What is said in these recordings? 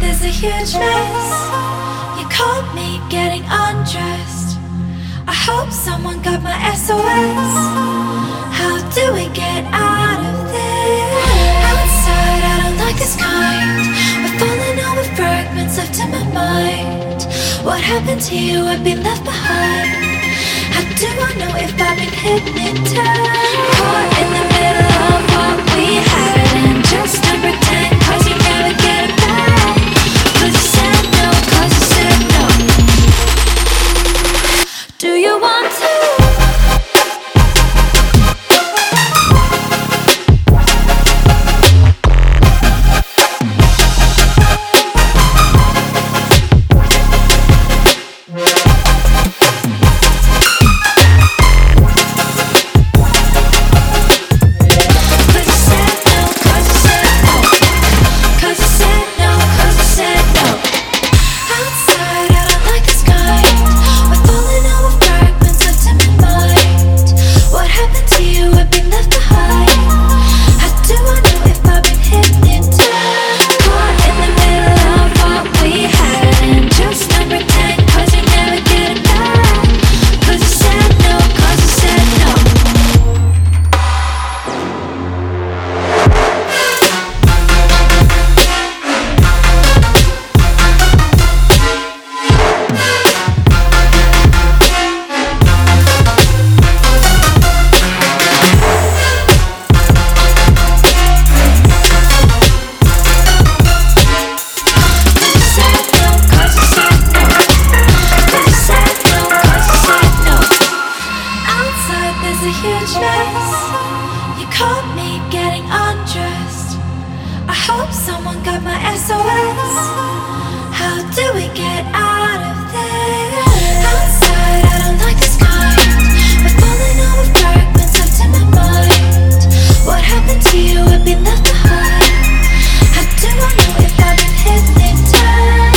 there's a huge mess. You caught me getting undressed. I hope someone got my SOS. How do we get out of there? Outside, I don't like this kind. We're falling over fragments left in my mind. What happened to you? I've been left behind. How do I know if I've been hypnotized? Caught in the middle of what we had and just don't pretend, 'cause you never get it back. 'Cause you said no, 'cause you said no. Do you want to? You caught me getting undressed. I hope someone got my SOS. How do we get out of there? Outside, I don't like this kind. We're falling over fragments left in my mind. What happened to you? I've been left behind. How do I know if I've been hypnotized?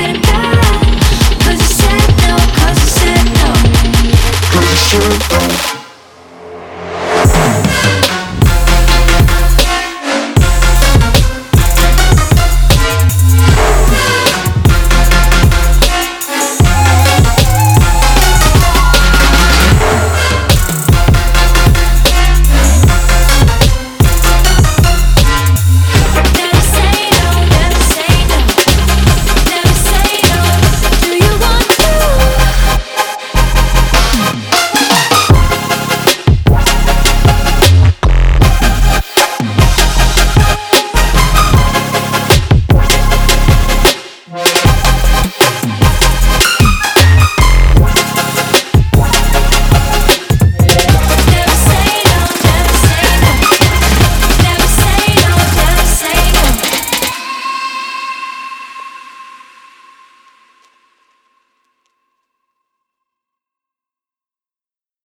Sure.